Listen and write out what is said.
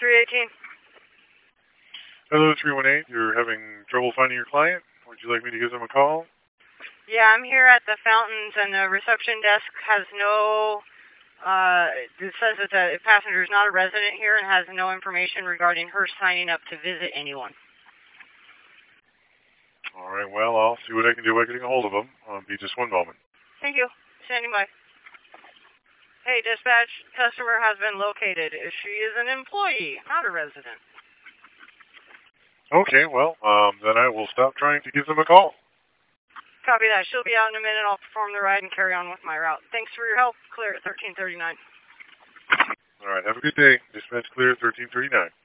318. Hello, 318. You're having trouble finding your client? Would you like me to give them a call? Yeah, I'm here at the fountains, and the reception desk has no, it says that the passenger is not a resident here and has no information regarding her signing up to visit anyone. All right, well, I'll see what I can do by getting a hold of them. Be just one moment. Thank you. Standing by. Hey, dispatch, customer has been located. She is an employee, not a resident. Okay, well, then I will stop trying to give them a call. Copy that. She'll be out in a minute. I'll perform the ride and carry on with my route. Thanks for your help. Clear at 1339. All right, have a good day. Dispatch clear at 1339.